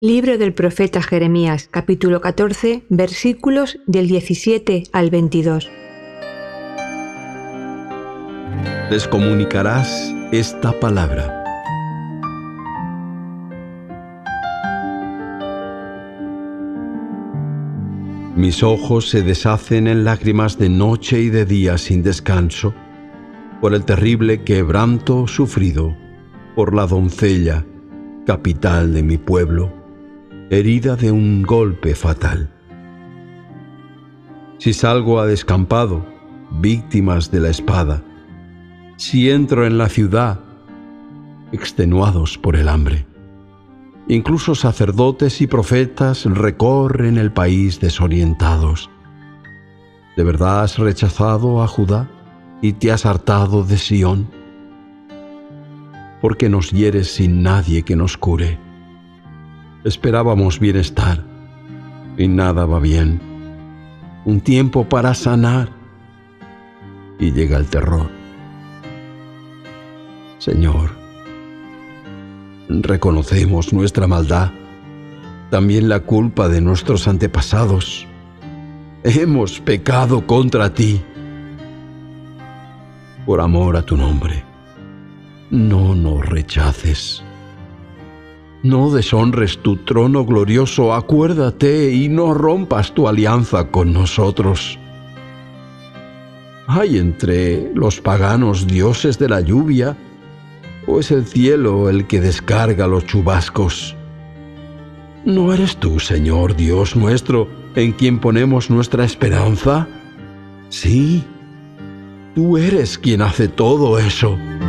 Libro del profeta Jeremías, capítulo 14, versículos del 17 al 22. Les comunicarás esta palabra. Mis ojos se deshacen en lágrimas de noche y de día sin descanso, por el terrible quebranto sufrido por la doncella, capital de mi pueblo, herida de un golpe fatal. Si salgo a descampado, víctimas de la espada, si entro en la ciudad, extenuados por el hambre, incluso sacerdotes y profetas recorren el país desorientados. ¿De verdad has rechazado a Judá y te has hartado de Sión? ¿Por qué nos hieres sin nadie que nos cure? Esperábamos bienestar y nada va bien. Un tiempo para sanar y llega el terror. Señor, reconocemos nuestra maldad, también la culpa de nuestros antepasados. Hemos pecado contra ti. Por amor a tu nombre, no nos rechaces. No deshonres tu trono glorioso, acuérdate y no rompas tu alianza con nosotros. ¿Hay entre los paganos dioses de la lluvia, o es el cielo el que descarga los chubascos? ¿No eres tú, Señor Dios nuestro, en quien ponemos nuestra esperanza? Sí, tú eres quien hace todo eso.